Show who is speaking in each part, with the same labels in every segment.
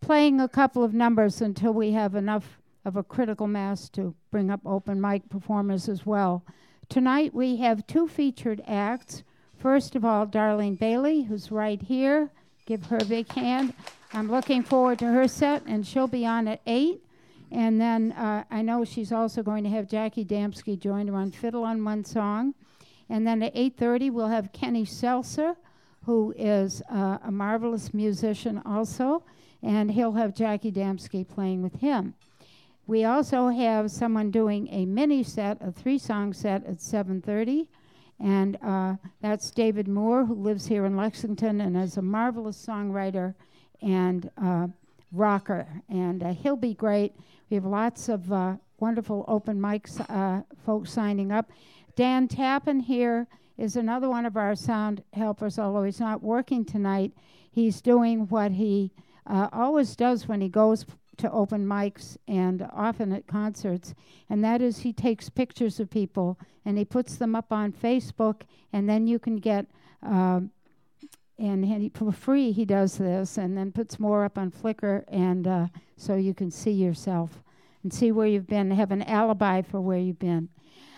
Speaker 1: playing a couple of numbers until we have enough of a critical mass to bring up open mic performers as well. Tonight we have two featured acts. First of all, Darlene Bailey, who's right here. Give her a big hand. I'm looking forward to her set, and she'll be on at 8. And then I know she's also going to have Jackie Damsky join her on fiddle on one song. And then at 8:30, we'll have Kenny Seltzer, who is a marvelous musician also, and he'll have Jackie Damsky playing with him. We also have someone doing a mini set, a 3-song set at 7:30, and that's David Moore, who lives here in Lexington and is a marvelous songwriter and rocker, and he'll be great. We have lots of wonderful open mics folks signing up. Dan Tappan here is another one of our sound helpers, although he's not working tonight. He's doing what he always does when he goes to open mics and often at concerts, and that is he takes pictures of people and he puts them up on Facebook, and then you can get and he, for free he does this, and then puts more up on Flickr, and so you can see yourself and see where you've been, have an alibi for where you've been.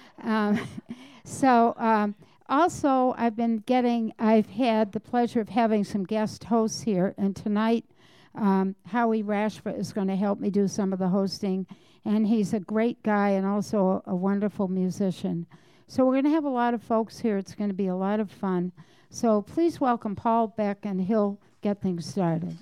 Speaker 1: Also I've had the pleasure of having some guest hosts here, and tonight Howie Rashford is going to help me do some of the hosting, and he's a great guy and also a wonderful musician. So we're going to have a lot of folks here. It's going to be a lot of fun. So please welcome Paul Beck, and he'll get things started.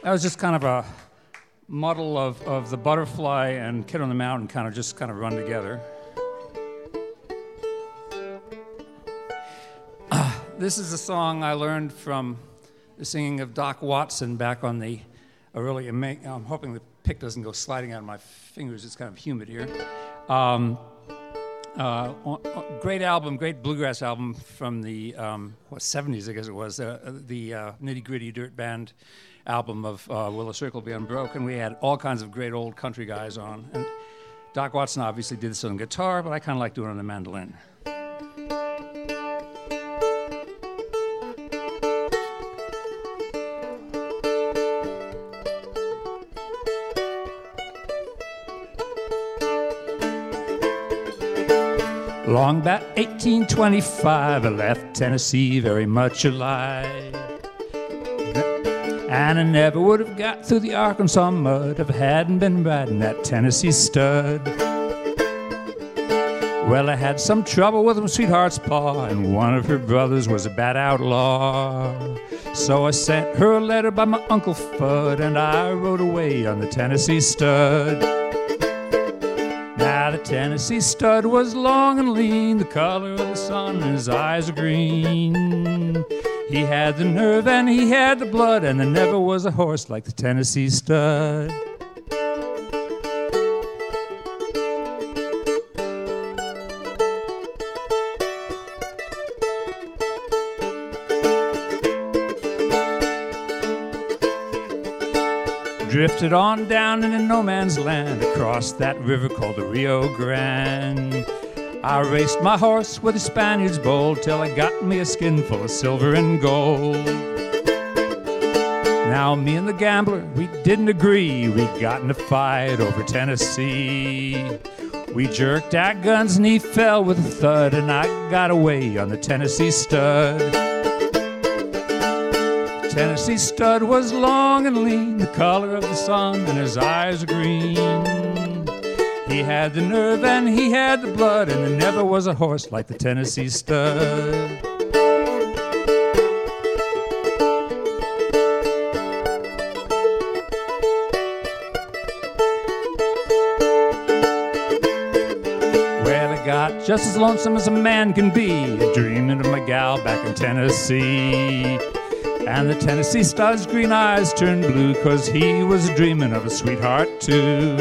Speaker 2: That was just kind of a model of the Butterfly and Kid on the Mountain kind of run together. This is a song I learned from the singing of Doc Watson back on the early. I'm hoping the pick doesn't go sliding out of my fingers. It's kind of humid here. Great album, great bluegrass album from the 70s, I guess it was, the Nitty Gritty Dirt Band album of Will a Circle Be Unbroken. We had all kinds of great old country guys on. And Doc Watson obviously did this on guitar, but I kind of like doing it on the mandolin. Long about 1825, I left Tennessee very much alive. And I never would have got through the Arkansas mud if I hadn't been riding that Tennessee stud. Well, I had some trouble with my sweetheart's pa, and one of her brothers was a bad outlaw. So I sent her a letter by my Uncle Fudd, and I rode away on the Tennessee stud. Now the Tennessee stud was long and lean, the color of the sun, and his eyes were green. He had the nerve and he had the blood, and there never was a horse like the Tennessee stud. Drifted on down into no man's land, across that river called the Rio Grande. I raced my horse with the Spaniards bold, till I got me a skin full of silver and gold. Now me and the gambler, we didn't agree, we got in a fight over Tennessee. We jerked our guns and he fell with a thud, and I got away on the Tennessee stud. Tennessee stud was long and lean, the color of the sun, and his eyes were green. He had the nerve and he had the blood, and there never was a horse like the Tennessee stud. Well, I got just as lonesome as a man can be, dreaming of my gal back in Tennessee. And the Tennessee stud's green eyes turned blue, 'cause he was dreaming of a sweetheart too.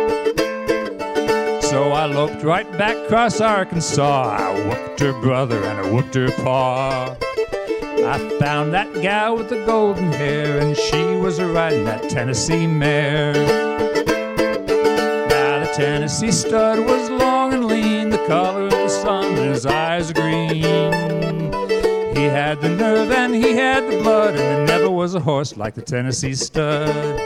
Speaker 2: So I loped right back across Arkansas. I whooped her brother and I whooped her pa. I found that gal with the golden hair, and she was riding that Tennessee mare. Now the Tennessee stud was long and lean, the color of the sun, and his eyes were green. He had the nerve and he had the blood, and there never was a horse like the Tennessee stud.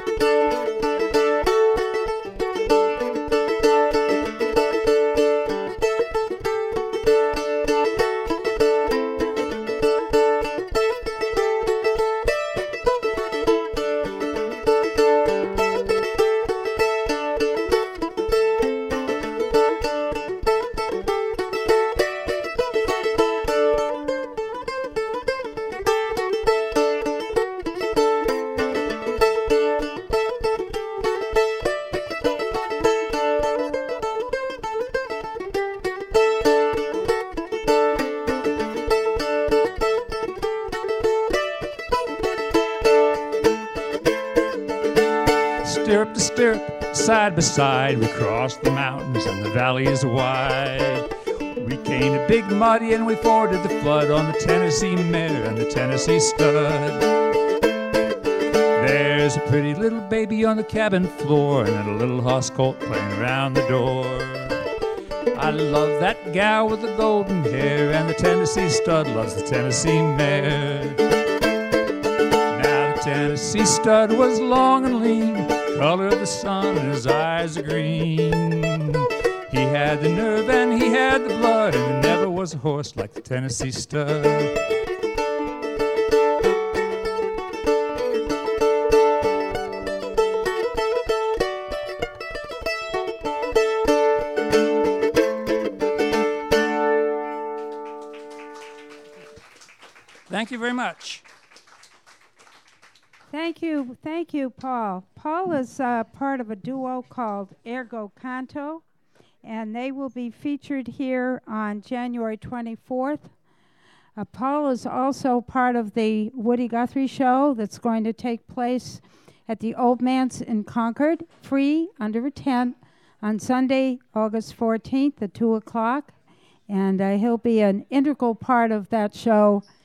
Speaker 2: Stirrup to stirrup, side by side, we crossed the mountains and the valleys wide. We came to Big Muddy and we forded the flood on the Tennessee mare and the Tennessee stud. There's a pretty little baby on the cabin floor, and a little hoss colt playing around the door. I love that gal with the golden hair, and the Tennessee stud loves the Tennessee mare. Now the Tennessee stud was long and lean, color of the sun, and his eyes are green. He had the nerve and he had the blood, and there never was a horse like the Tennessee stud. Thank you very much.
Speaker 1: Thank you, Paul. Paul is part of a duo called Ergo Canto, and they will be featured here on January 24th. Paul is also part of the Woody Guthrie Show that's going to take place at the Old Manse in Concord, free, under a tent, on Sunday, August 14th at 2 o'clock. And he'll be an integral part of that show